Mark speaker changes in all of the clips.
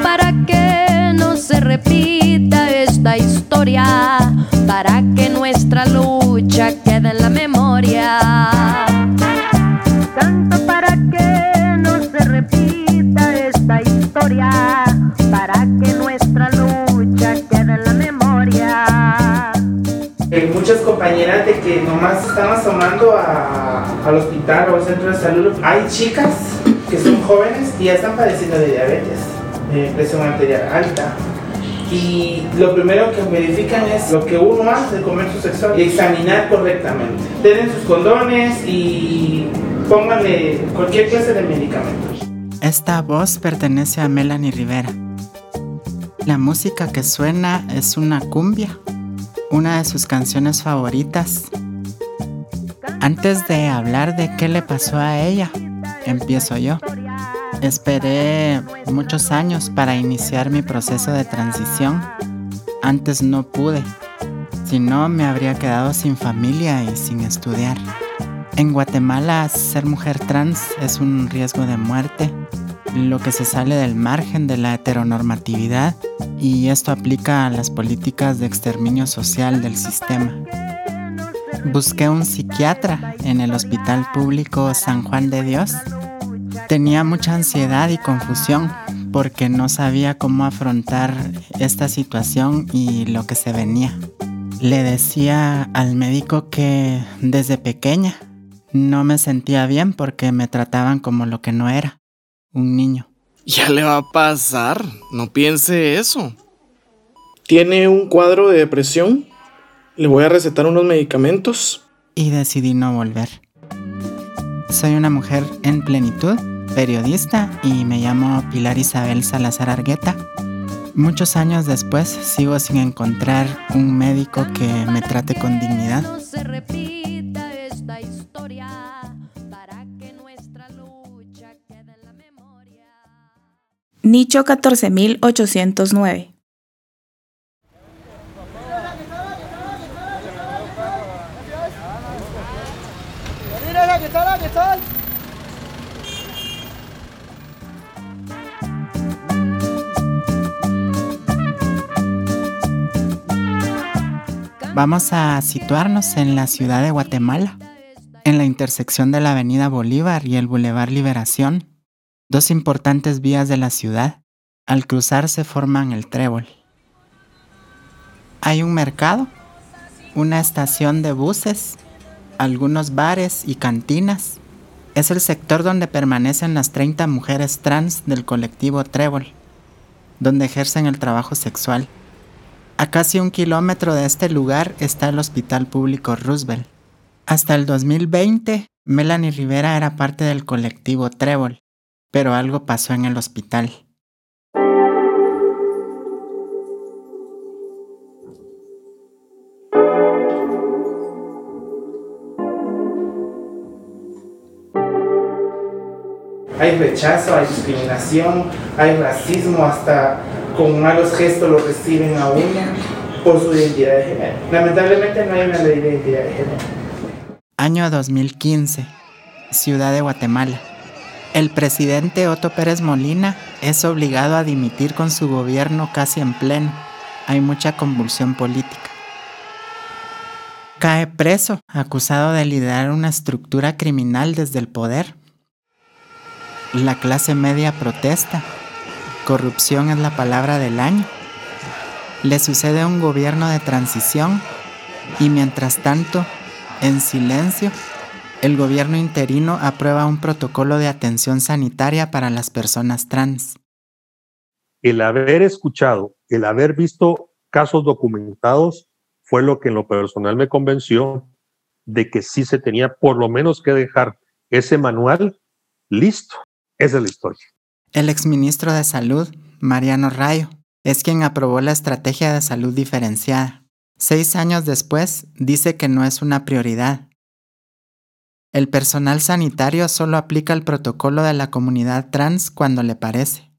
Speaker 1: para que no se repita esta historia, para que nuestra lucha quede en la memoria. Canto para que no se repita esta historia, para que nuestra lucha quede en la memoria.
Speaker 2: Muchas compañeras de que nomás están asomando al hospital o al centro de salud, hay chicas que son jóvenes y ya están padeciendo de diabetes, presión arterial alta. Y lo primero que verifican es lo que uno hace de comercio sexual y examinar correctamente. Tienen sus condones y pónganle cualquier clase de medicamentos.
Speaker 3: Esta voz pertenece a Melanie Rivera. La música que suena es una cumbia, una de sus canciones favoritas. Antes de hablar de qué le pasó a ella, empiezo yo. Esperé muchos años para iniciar mi proceso de transición. Antes no pude, si no me habría quedado sin familia y sin estudiar. En Guatemala, ser mujer trans es un riesgo de muerte, lo que se sale del margen de la heteronormatividad, y esto aplica a las políticas de exterminio social del sistema. Busqué un psiquiatra en el Hospital Público San Juan de Dios. Tenía mucha ansiedad y confusión porque no sabía cómo afrontar esta situación y lo que se venía. Le decía al médico que desde pequeña no me sentía bien porque me trataban como lo que no era, un niño.
Speaker 4: Ya le va a pasar, no piense eso.
Speaker 5: ¿Tiene un cuadro de depresión? Le voy a recetar unos medicamentos.
Speaker 3: Y decidí no volver. Soy una mujer en plenitud, periodista, y me llamo Pilar Isabel Salazar Argueta. Muchos años después sigo sin encontrar un médico que me trate con dignidad.
Speaker 6: Nicho 14809.
Speaker 3: Vamos a situarnos en la ciudad de Guatemala, en la intersección de la Avenida Bolívar y el Boulevard Liberación, dos importantes vías de la ciudad. Al cruzarse forman el Trébol. Hay un mercado, una estación de buses, algunos bares y cantinas. Es el sector donde permanecen las 30 mujeres trans del colectivo Trébol, donde ejercen el trabajo sexual. A casi 1 kilómetro de este lugar está el Hospital Público Roosevelt. Hasta el 2020, Melanie Rivera era parte del colectivo Trébol, pero algo pasó en el hospital.
Speaker 2: Hay rechazo, hay discriminación, hay racismo, hasta con malos gestos lo reciben a uno por su identidad de género. Lamentablemente no hay una ley de identidad de género.
Speaker 3: Año 2015, Ciudad de Guatemala. El presidente Otto Pérez Molina es obligado a dimitir con su gobierno casi en pleno. Hay mucha convulsión política. Cae preso, acusado de liderar una estructura criminal desde el poder. La clase media protesta. Corrupción es la palabra del año. Le sucede un gobierno de transición y mientras tanto, en silencio, el gobierno interino aprueba un protocolo de atención sanitaria para las personas trans.
Speaker 7: El haber escuchado, el haber visto casos documentados fue lo que en lo personal me convenció de que sí se tenía por lo menos que dejar ese manual listo. Esa es la historia.
Speaker 3: El exministro de Salud, Mariano Rayo, es quien aprobó la estrategia de salud diferenciada. 6 años después, dice que no es una prioridad. El personal sanitario solo aplica el protocolo de la comunidad trans cuando le parece.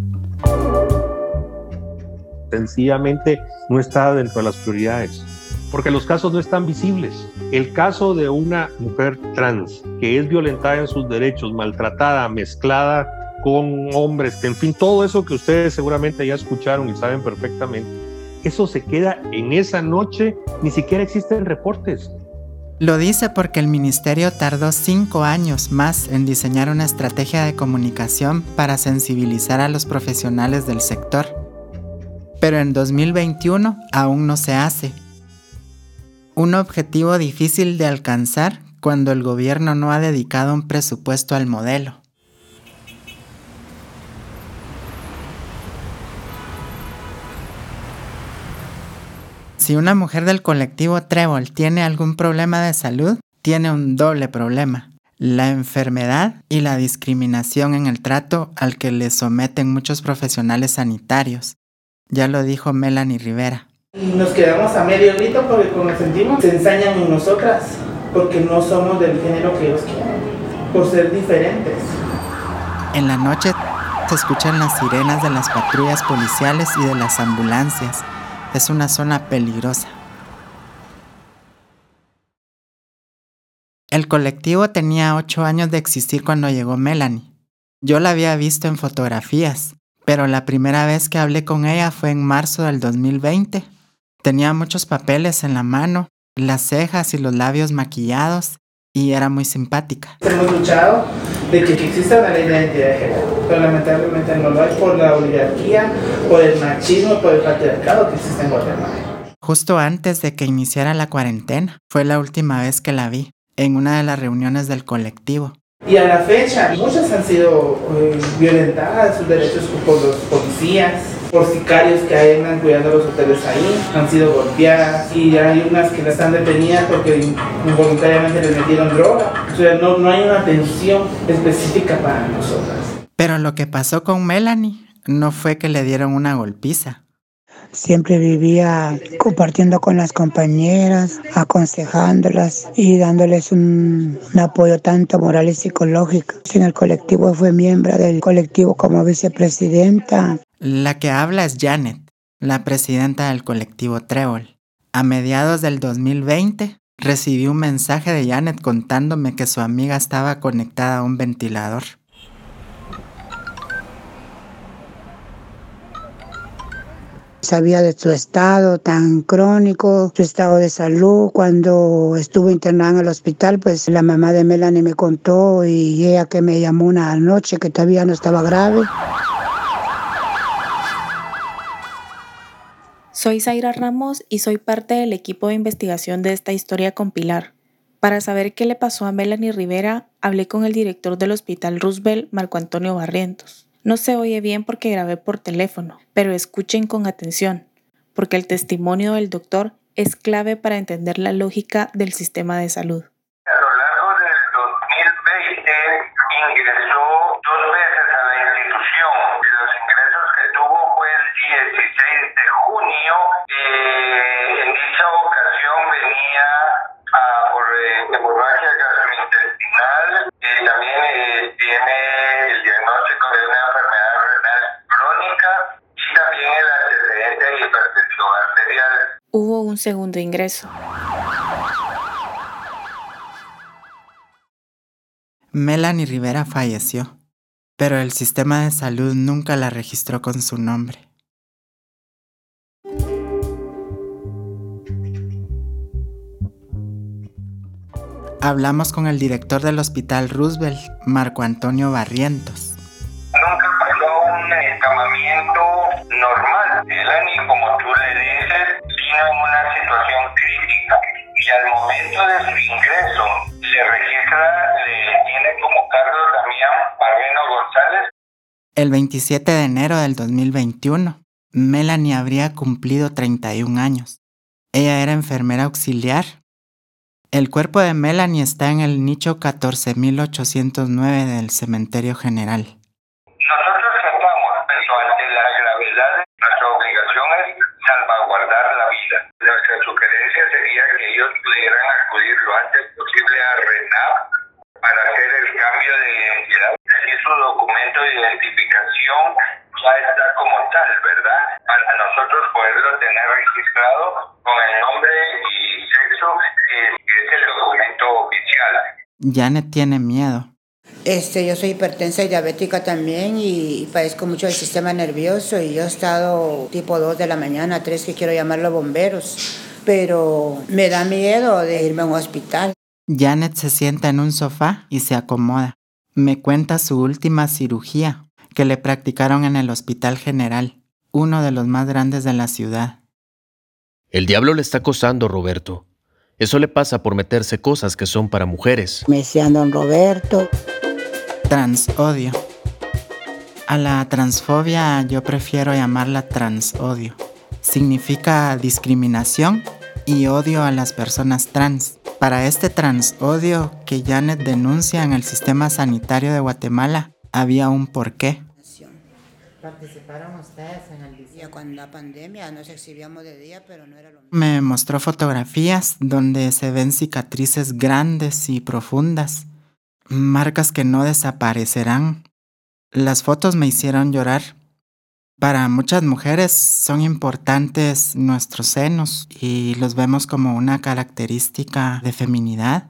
Speaker 7: Sencillamente no está dentro de las prioridades. porque los casos no están visibles. El caso de una mujer trans que es violentada en sus derechos, maltratada, mezclada con hombres, en fin, todo eso que ustedes seguramente ya escucharon y saben perfectamente, eso se queda en esa noche, ni siquiera existen reportes.
Speaker 3: Lo dice porque el ministerio tardó 5 años más en diseñar una estrategia de comunicación para sensibilizar a los profesionales del sector. Pero en 2021 aún no se hace. Un objetivo difícil de alcanzar cuando el gobierno no ha dedicado un presupuesto al modelo. Si una mujer del colectivo Trébol tiene algún problema de salud, tiene un doble problema: la enfermedad y la discriminación en el trato al que le someten muchos profesionales sanitarios. Ya lo dijo Melanie Rivera.
Speaker 2: Y nos quedamos a medio grito porque como nos sentimos, se ensañan en nosotras, porque no somos del género que ellos quieren, por ser diferentes.
Speaker 3: En la noche se escuchan las sirenas de las patrullas policiales y de las ambulancias. Es una zona peligrosa. El colectivo tenía 8 años de existir cuando llegó Melanie. Yo la había visto en fotografías, pero la primera vez que hablé con ella fue en marzo del 2020. Tenía muchos papeles en la mano, las cejas y los labios maquillados, y era muy simpática.
Speaker 2: Hemos luchado de que exista una ley de identidad de género, pero lamentablemente no lo hay por la oligarquía, por el machismo, por el patriarcado que existe en Guatemala.
Speaker 3: Justo antes de que iniciara la cuarentena, fue la última vez que la vi, en una de las reuniones del colectivo.
Speaker 2: Y a la fecha, muchas han sido violentadas sus derechos por los policías, por sicarios que andan cuidando los hoteles ahí, han sido golpeadas, y hay unas que las están detenidas porque involuntariamente les metieron droga. O sea, no hay una atención específica para nosotras.
Speaker 3: Pero lo que pasó con Melanie no fue que le dieron una golpiza.
Speaker 8: Siempre vivía compartiendo con las compañeras, aconsejándolas y dándoles un apoyo tanto moral y psicológico. En el colectivo fue miembro del colectivo como vicepresidenta.
Speaker 3: La que habla es Janet, la presidenta del colectivo Trébol. A mediados del 2020 recibí un mensaje de Janet contándome que su amiga estaba conectada a un ventilador.
Speaker 8: Sabía de su estado tan crónico, su estado de salud. Cuando estuvo internada en el hospital, pues la mamá de Melanie me contó, y ella que me llamó una noche que todavía no estaba grave.
Speaker 6: Soy Zaira Ramos y soy parte del equipo de investigación de esta historia con Pilar. Para saber qué le pasó a Melanie Rivera, hablé con el director del Hospital Roosevelt, Marco Antonio Barrientos. No se oye bien porque grabé por teléfono, pero escuchen con atención, porque el testimonio del doctor es clave para entender la lógica del sistema de salud.
Speaker 9: A lo largo del 2020 ingresó 2 veces a la institución. Los ingresos que tuvo fue el 16 de junio. En dicha ocasión venía por hemorragia gastrointestinal. También tiene el diagnóstico de una enfermedad renal crónica y también el antecedente de hipertensión arterial.
Speaker 6: Hubo un segundo ingreso.
Speaker 3: Melanie Rivera falleció, pero el sistema de salud nunca la registró con su nombre. Hablamos con el director del Hospital Roosevelt, Marco Antonio Barrientos.
Speaker 9: Nunca pasó un encamamiento normal. Melanie, como tú le dices, vino en una situación crítica y al momento de su ingreso le tiene como Carlos Damián Barreno González.
Speaker 3: El 27 de enero del 2021, Melanie habría cumplido 31 años. Ella era enfermera auxiliar. El cuerpo de Melanie está en el nicho 14.809 del Cementerio General.
Speaker 9: Nosotros tratamos, pero ante la gravedad, nuestra obligación es salvaguardar la vida. Nuestra sugerencia sería que ellos pudieran acudir lo antes posible a RENAP para hacer el cambio de identidad. Así su documento de identificación ya está como tal, ¿verdad? Para nosotros poderlo tener registrado con el nombre y eso es el documento oficial.
Speaker 3: Janet tiene miedo.
Speaker 8: Yo soy hipertensa y diabética también y padezco mucho del sistema nervioso y yo he estado tipo 2 de la mañana, 3 que quiero llamar a los bomberos, pero me da miedo de irme a un hospital.
Speaker 3: Janet se sienta en un sofá y se acomoda. Me cuenta su última cirugía que le practicaron en el Hospital General, uno de los más grandes de la ciudad.
Speaker 10: El diablo le está acosando, Roberto. Eso le pasa por meterse cosas que son para mujeres.
Speaker 8: Me decían don Roberto.
Speaker 3: Transodio. A la transfobia yo prefiero llamarla transodio. Significa discriminación y odio a las personas trans. Para este transodio que Janet denuncia en el sistema sanitario de Guatemala, había un porqué.
Speaker 8: ¿Participaron ustedes en el día cuando la pandemia? Nos exhibíamos de día, pero no era lo mismo.
Speaker 3: Me mostró fotografías donde se ven cicatrices grandes y profundas, marcas que no desaparecerán. Las fotos me hicieron llorar. Para muchas mujeres son importantes nuestros senos y los vemos como una característica de feminidad.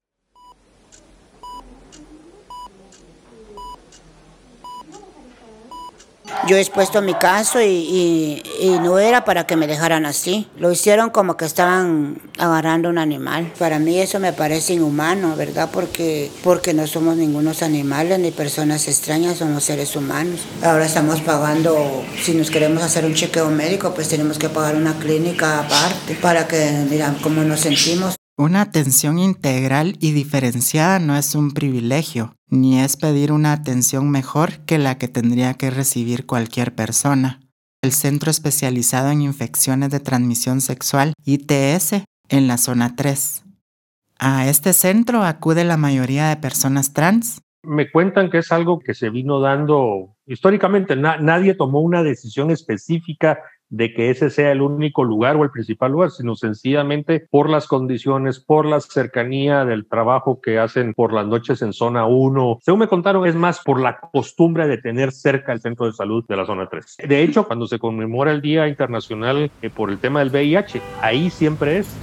Speaker 8: Yo he expuesto mi caso y no era para que me dejaran así. Lo hicieron como que estaban agarrando un animal. Para mí eso me parece inhumano, ¿verdad? Porque no somos ningunos animales ni personas extrañas, somos seres humanos. Ahora estamos pagando, si nos queremos hacer un chequeo médico, pues tenemos que pagar una clínica aparte para que digan cómo nos sentimos.
Speaker 3: Una atención integral y diferenciada no es un privilegio, ni es pedir una atención mejor que la que tendría que recibir cualquier persona. El Centro Especializado en Infecciones de Transmisión Sexual, ITS, en la zona 3. A este centro acude la mayoría de personas trans.
Speaker 7: Me cuentan que es algo que se vino dando históricamente. Nadie tomó una decisión específica de que ese sea el único lugar o el principal lugar, sino sencillamente por las condiciones, por la cercanía del trabajo que hacen por las noches en zona 1. Según me contaron, es más por la costumbre de tener cerca el centro de salud de la zona 3. De hecho, cuando se conmemora el Día Internacional por el tema del VIH, ahí siempre es.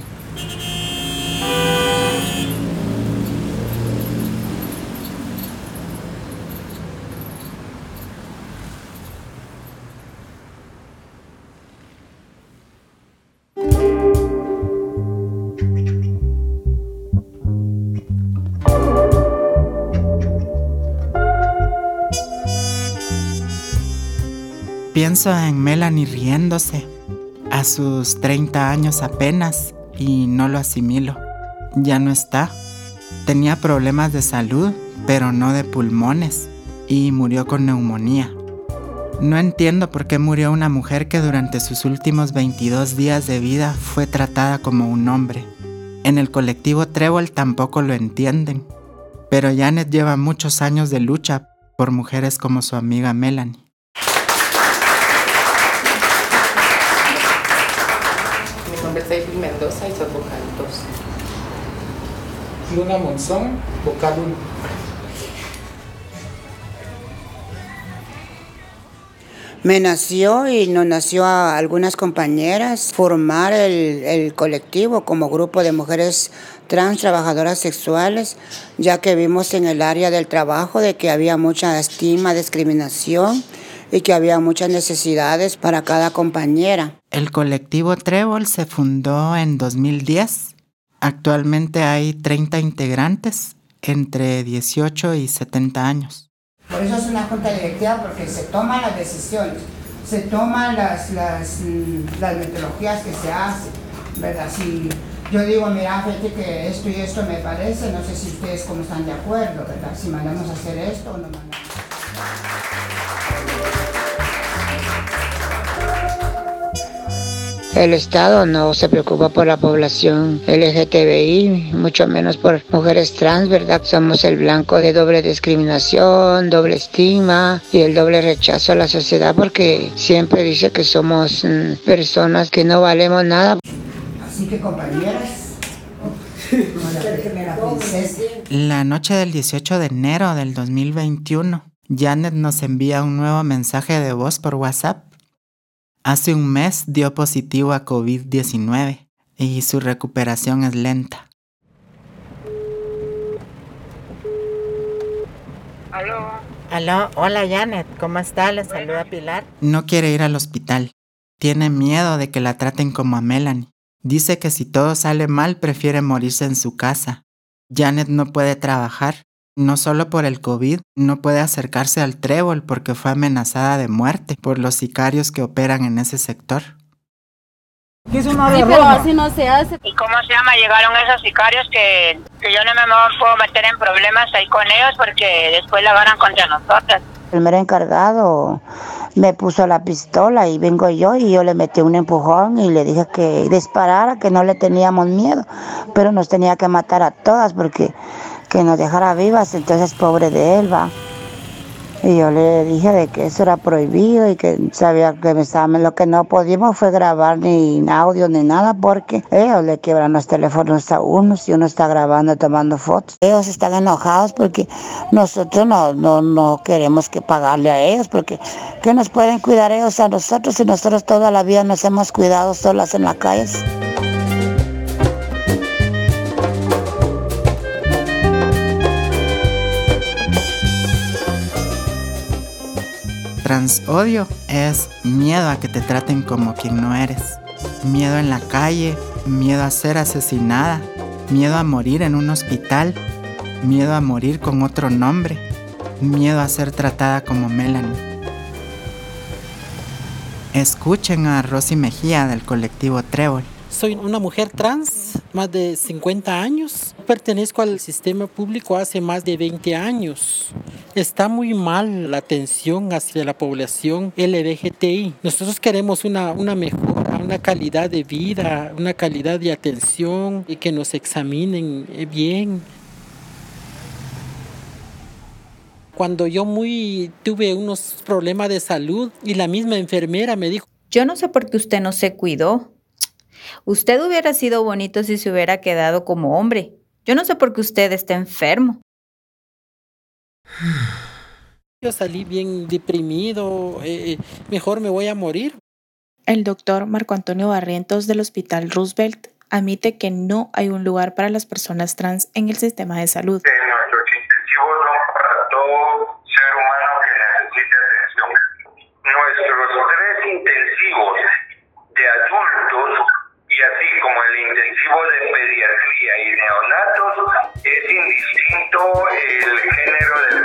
Speaker 3: Pienso en Melanie riéndose, a sus 30 años apenas, y no lo asimilo. Ya no está. Tenía problemas de salud, pero no de pulmones, y murió con neumonía. No entiendo por qué murió una mujer que durante sus últimos 22 días de vida fue tratada como un hombre. En el colectivo Trébol tampoco lo entienden, pero Janet lleva muchos años de lucha por mujeres como su amiga Melanie.
Speaker 11: Mi nombre es David Mendoza y soy vocal 2.
Speaker 2: Luna Monzón, vocal 1.
Speaker 8: Me nació y nos nació a algunas compañeras formar el colectivo como grupo de mujeres trans trabajadoras sexuales, ya que vimos en el área del trabajo de que había mucha estigma, discriminación y que había muchas necesidades para cada compañera.
Speaker 3: El colectivo Trébol se fundó en 2010. Actualmente hay 30 integrantes entre 18 y 70 años.
Speaker 8: Por eso es una junta directiva, porque se toman las decisiones, se toman las metodologías que se hacen, ¿verdad? Si yo digo, mira, fíjate que esto y esto me parece, no sé si ustedes cómo están de acuerdo, ¿verdad? Si mandamos a hacer esto o no mandamos. El Estado no se preocupa por la población LGTBI, mucho menos por mujeres trans, ¿verdad? Somos el blanco de doble discriminación, doble estigma y el doble rechazo a la sociedad porque siempre dice que somos personas que no valemos nada. Así que compañeras,
Speaker 3: la noche del 18 de enero del 2021, Janet nos envía un nuevo mensaje de voz por WhatsApp. Hace un mes dio positivo a COVID-19. y su recuperación es lenta.
Speaker 12: Aló, hola Janet, ¿cómo está? Le saluda Pilar.
Speaker 3: No quiere ir al hospital. Tiene miedo de que la traten como a Melanie. Dice que si todo sale mal prefiere morirse en su casa. Janet no puede trabajar, no solo por el COVID, no puede acercarse al Trébol porque fue amenazada de muerte por los sicarios que operan en ese sector.
Speaker 13: Sí, pero así no se hace. ¿Y cómo se llama? Llegaron esos sicarios que yo no me puedo meter en problemas ahí con ellos porque después la agarran contra nosotras.
Speaker 8: El mero encargado me puso la pistola y vengo yo y yo le metí un empujón y le dije que disparara, que no le teníamos miedo, pero nos tenía que matar a todas porque que nos dejara vivas, entonces pobre de él, va. Y yo le dije de que eso era prohibido y que sabía que lo que no podíamos fue grabar ni audio ni nada porque ellos le quiebran los teléfonos a uno si uno está grabando, tomando fotos. Ellos están enojados porque nosotros no queremos que pagarle a ellos porque ¿qué nos pueden cuidar ellos a nosotros si nosotros toda la vida nos hemos cuidado solas en las calles?
Speaker 3: Transodio es miedo a que te traten como quien no eres. Miedo en la calle, miedo a ser asesinada, miedo a morir en un hospital, miedo a morir con otro nombre, miedo a ser tratada como Melanie. Escuchen a Rosy Mejía del colectivo Trébol.
Speaker 14: Soy una mujer trans, más de 50 años. Pertenezco al sistema público hace más de 20 años. Está muy mal la atención hacia la población LGBTI. Nosotros queremos una mejora, una calidad de vida, una calidad de atención y que nos examinen bien. Cuando yo tuve unos problemas de salud y la misma enfermera me dijo:
Speaker 15: yo no sé por qué usted no se cuidó. Usted hubiera sido bonito si se hubiera quedado como hombre. Yo no sé por qué usted está enfermo.
Speaker 14: Yo salí bien deprimido, mejor me voy a morir.
Speaker 6: El doctor Marco Antonio Barrientos del Hospital Roosevelt admite que no hay un lugar para las personas trans en el sistema de salud.
Speaker 9: Nuestros intensivos son para todo ser humano que necesite atención. Nuestros 3 intensivos de adultos y así como el intensivo de pediatría y neonatos es indistinto el género del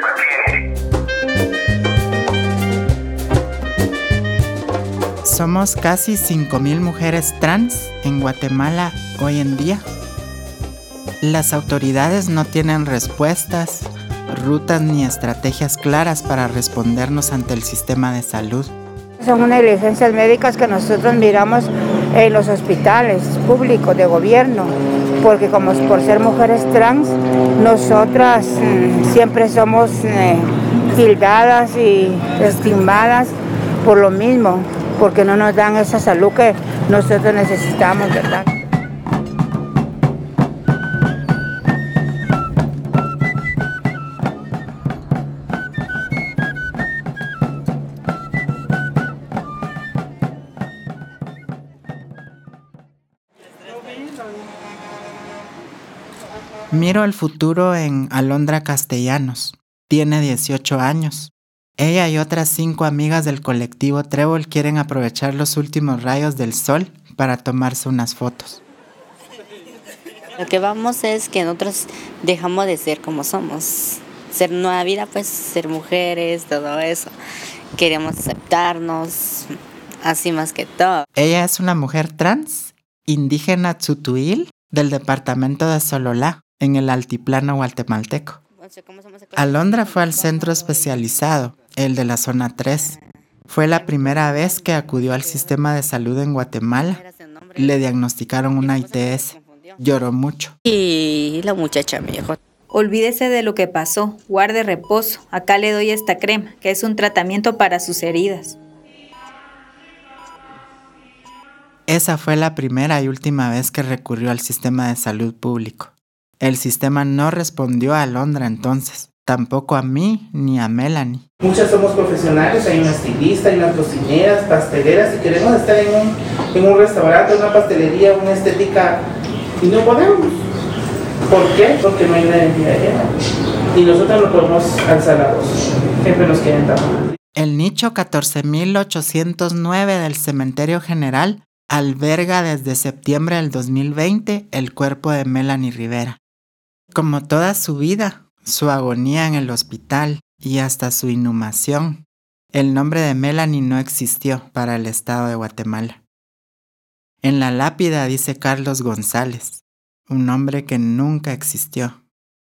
Speaker 9: paciente.
Speaker 3: Somos casi 5,000 mujeres trans en Guatemala hoy en día. Las autoridades no tienen respuestas, rutas ni estrategias claras para respondernos ante el sistema de salud.
Speaker 8: Son negligencias médicas que nosotros miramos en los hospitales públicos de gobierno, porque como por ser mujeres trans, nosotras siempre somos tildadas y estigmadas por lo mismo, porque no nos dan esa salud que nosotros necesitamos, ¿verdad?
Speaker 3: Miro el futuro en Alondra Castellanos. Tiene 18 años. Ella y otras 5 amigas del colectivo Trébol quieren aprovechar los últimos rayos del sol para tomarse unas fotos.
Speaker 16: Lo que vamos es que nosotros dejamos de ser como somos. Ser nueva vida, pues ser mujeres, todo eso. Queremos aceptarnos, así más que todo.
Speaker 3: Ella es una mujer trans, indígena tzutuil, del departamento de Sololá, en el altiplano guatemalteco. Alondra fue al centro especializado, el de la zona 3. Fue la primera vez que acudió al sistema de salud en Guatemala. Le diagnosticaron una ITS. Lloró mucho.
Speaker 16: Y la muchacha me dijo:
Speaker 15: olvídese de lo que pasó, guarde reposo. Acá le doy esta crema, que es un tratamiento para sus heridas.
Speaker 3: Esa fue la primera y última vez que recurrió al sistema de salud público. El sistema no respondió a Alondra entonces. tampoco a mí ni a Melanie.
Speaker 2: Muchas somos profesionales, hay una estilista, hay unas cocineras, pasteleras, y queremos estar en un restaurante, una pastelería, una estética, y no podemos. ¿Por qué? Porque no hay una identidad de género. Y nosotros no podemos alzar la voz. Siempre nos quieren tapar.
Speaker 3: El nicho 14.809 del Cementerio General alberga desde septiembre del 2020 el cuerpo de Melanie Rivera. Como toda su vida, su agonía en el hospital y hasta su inhumación, el nombre de Melanie no existió para el estado de Guatemala. En la lápida dice Carlos González, un nombre que nunca existió.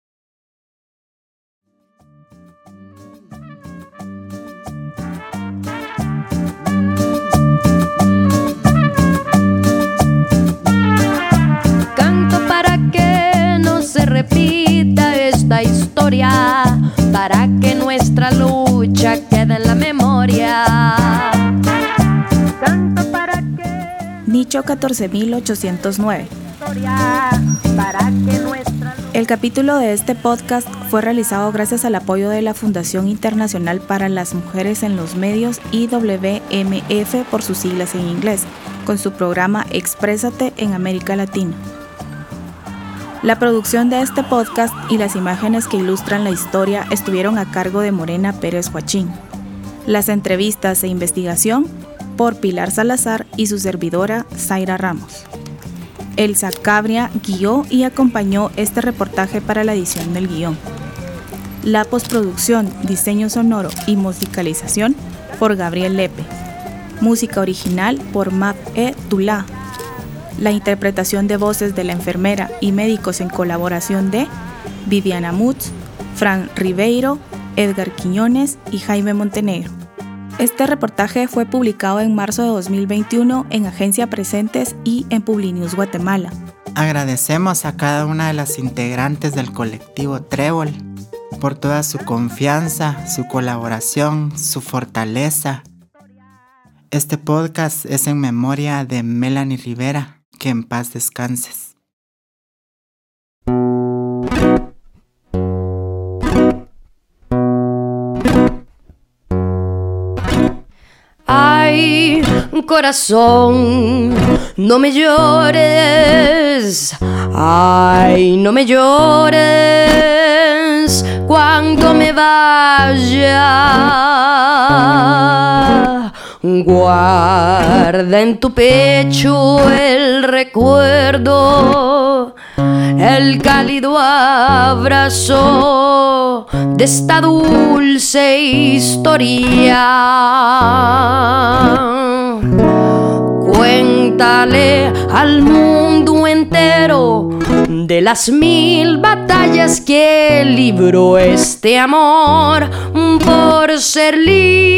Speaker 1: Canto para que no se repita esta historia, para que nuestra lucha quede en la memoria. Canto para que...
Speaker 6: Nicho 14.809. El capítulo de este podcast fue realizado gracias al apoyo de la Fundación Internacional para las Mujeres en los Medios, IWMF por sus siglas en inglés, con su programa Exprésate en América Latina. La producción de este podcast y las imágenes que ilustran la historia estuvieron a cargo de Morena Pérez Huachín. Las entrevistas e investigación por Pilar Salazar y su servidora Zaira Ramos. Elsa Cabria guió y acompañó este reportaje para la edición del guión. La postproducción, diseño sonoro y musicalización por Gabriel Lepe. Música original por Map E. Dulá. La interpretación de voces de la enfermera y médicos en colaboración de Viviana Mutz, Fran Ribeiro, Edgar Quiñones y Jaime Montenegro. Este reportaje fue publicado en marzo de 2021 en Agencia Presentes y en Publinews Guatemala.
Speaker 3: Agradecemos a cada una de las integrantes del colectivo Trébol por toda su confianza, su colaboración, su fortaleza. Este podcast es en memoria de Melanie Rivera, que en paz descanses.
Speaker 1: Ay, corazón, no me llores. Ay, no me llores cuando me vaya. Guarda en tu pecho el recuerdo, el cálido abrazo de esta dulce historia. Cuéntale al mundo entero de las 1000 batallas que libró este amor por ser libre.